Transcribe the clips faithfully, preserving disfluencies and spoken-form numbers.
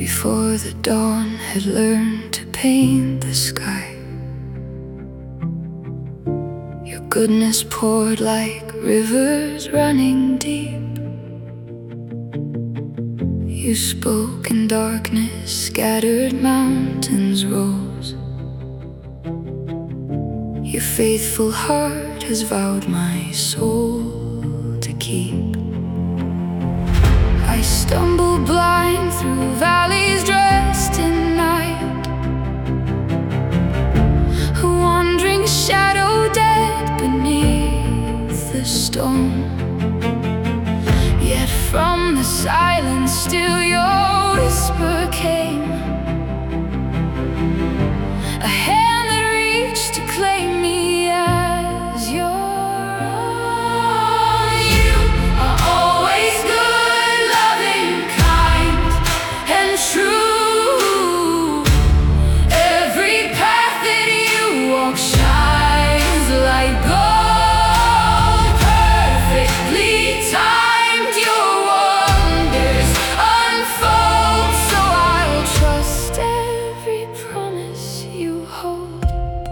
before the dawn had learned to paint the sky. Your goodness poured like rivers running deep. You spoke in darkness, scattered mountains rose. Your faithful heart has vowed my soul to keep. I stumble blind through valleys dressed in night, a wandering shadow dead beneath the stone. Yet from the silence still your whisper came, a hand that reached to claim me as your own. You are always good, loving, kind, and true. Every path that you walk shines like gold, perfectly timed. Your wonders unfold, so I'll trust every promise you hold.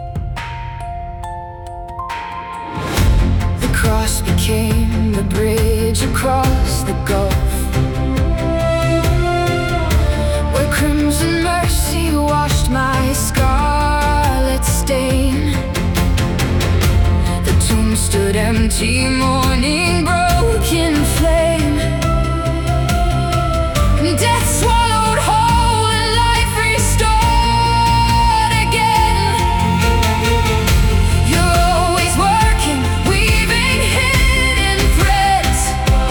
The cross became the bridge across the gulf, where crimson mercy washed my scarlet stain. The tomb stood empty, mourning, broken flame. Death swallowed whole and life restored again. You're always working, weaving hidden threads,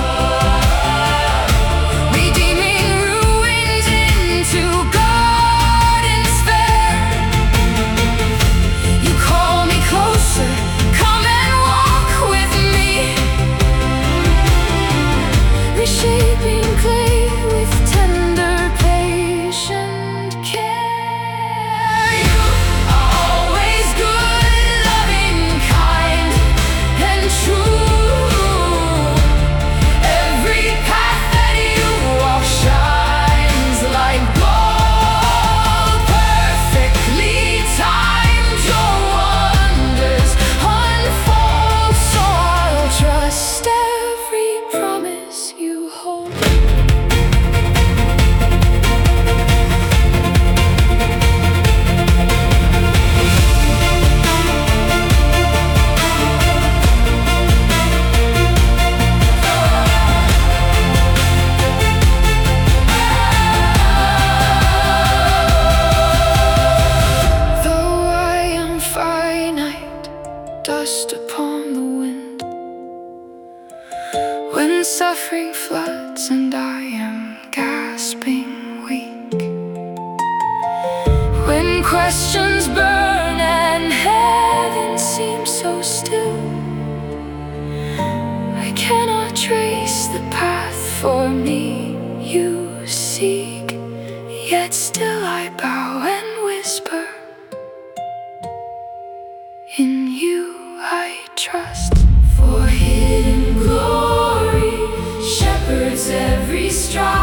redeeming ruins into gardens fair. You call me closer, come and walk with me, reshaping clay with tender, patient care. You are always good, loving, kind, and true. Every path that you walk shines like gold, perfectly timed. Your wonders unfold, so I'll trust every promise you hold. Though I am finite, dust upon the wind, when suffering floods and I am gasping weak, when questions burn and heaven seems so still, I cannot trace the path for me you seek. Yet still I bow and whisper, in you I trust. For hidden glory shepherds every stride.